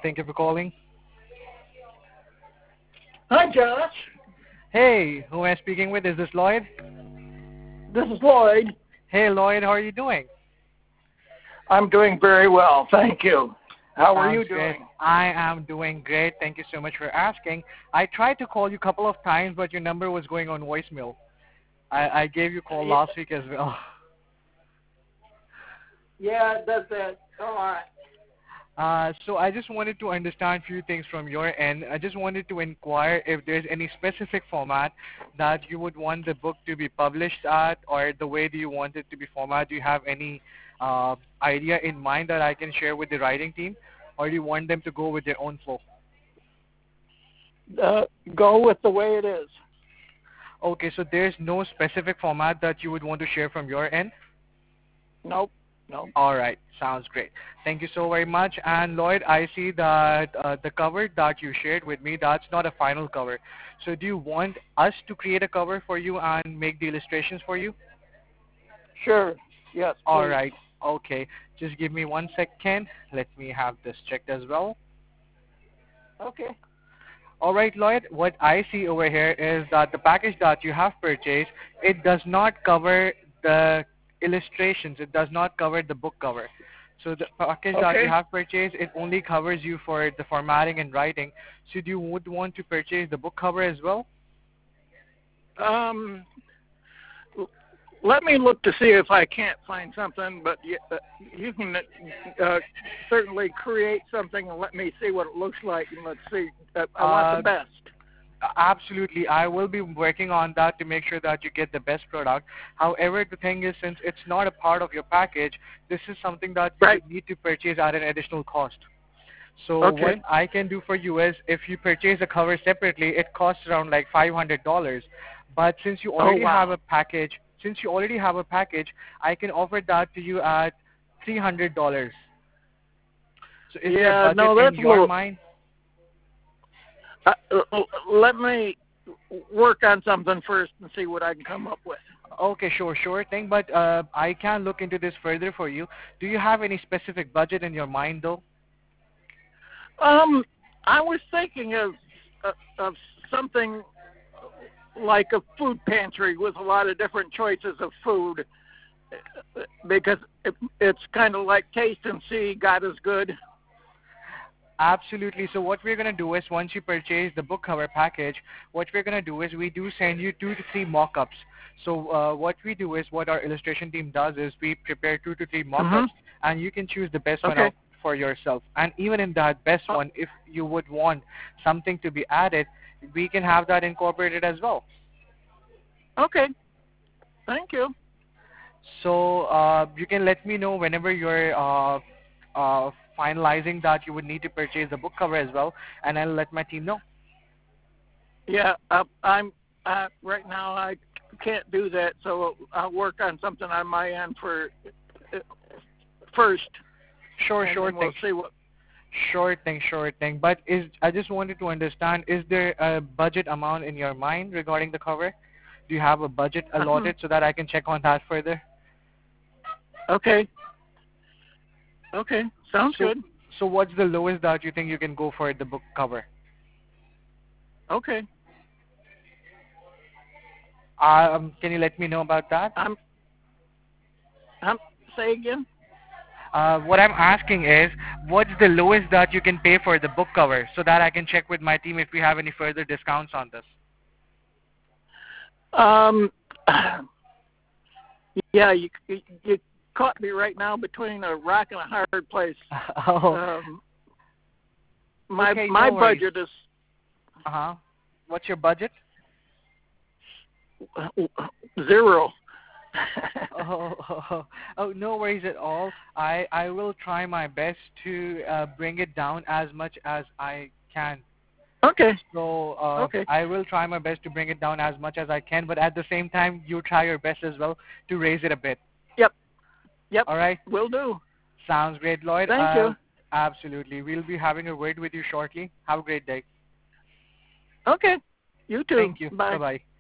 Thank you for calling. Hi, Josh. Hey, who am I speaking with? Is this Lloyd? This is Lloyd. Hey, Lloyd, how are you doing? I'm doing very well, thank you. How are Sounds you great. doing? I am doing great. Thank you so much for asking. I tried to call you a couple of times, but your number was going on voicemail. I gave you a call Yeah, last week as well. yeah, it does that. All right. So I just wanted to understand a few things from your end. I just wanted to inquire if there's any specific format that you would want the book to be published at, or the way do you want it to be formatted? Do you have any idea in mind that I can share with the writing team, or do you want them to go with their own flow? Go with the way it is. Okay, so there's no specific format that you would want to share from your end? Nope, nope. All right, sounds great. Thank you so very much. And Lloyd, I see that the cover that you shared with me, that's not a final cover. So do you want us to create a cover for you and make the illustrations for you? Sure. Yes, All please. right, okay. Just give me 1 second. Let me have this checked as well. Okay. All right, Lloyd, what I see over here is that the package that you have purchased, it does not cover the illustrations. It does not cover the book cover. So the package that you Okay. have purchased, it only covers you for the formatting and writing. So do you would want to purchase the book cover as well? Um, Let me look to see if I can't find something, but you can certainly create something and let me see what it looks like, and let's see. I want the Uh, best. Absolutely. I will be working on that to make sure that you get the best product. However, the thing is, since it's not a part of your package, this is something that you Right. would need to purchase at an additional cost. So what Okay. I can do for you is, if you purchase a cover separately, it costs around like $500. But Oh, wow. since you already have a package, I can offer that to you at $300. So is there a Yeah, budget no, in that's a your little. mind? Let me work on something first and see what I can come up with. Okay, sure thing. But I can look into this further for you. Do you have any specific budget in your mind, though? Um, I was thinking of something like a food pantry with a lot of different choices of food, because it's kind of like taste and see. God is good. Absolutely. So what we're going to do is, once you purchase the book cover package, what we're going to do is we do send you 2 to 3 mock-ups. So what we do is, what our illustration team does is, we prepare 2 to 3 Hmm. mock-ups, and you can choose the best one Okay. out for yourself. And even in that best Uh, one, if you would want something to be added, we can have that incorporated as well. okay. Thank you. So you can let me know whenever you're finalizing that you would need to purchase the book cover as well, and I'll let my team know. Yeah. I'm right now. I can't do that, so I'll work on something on my end uh, first, Sure, and sure then thing. we'll see what. Sure thing. But I just wanted to understand, is there a budget amount in your mind regarding the cover? Do you have a budget allotted so that I can check on that further? Okay. Okay. Sounds So, good. so what's the lowest that you think you can go for the book cover? Okay. Can you let me know about that? I'm. I'm. Say again. What I'm asking is, what's the lowest that you can pay for the book cover so that I can check with my team if we have any further discounts on this? Um. Yeah. You caught me right now between a rock and a hard place. Oh, Um. My okay, my no worries. budget is Uh-huh. What's your budget? zero. Oh, no worries at all. I will try my best to bring it down as much as I can. Okay. So Okay. I will try my best to bring it down as much as I can, but at the same time, you try your best as well to raise it a bit. Yep. Yep. All right? Will do. Sounds great, Lloyd. Thank you. Absolutely. We'll be having a word with you shortly. Have a great day. Okay. You too. Thank you. Bye. Bye-bye.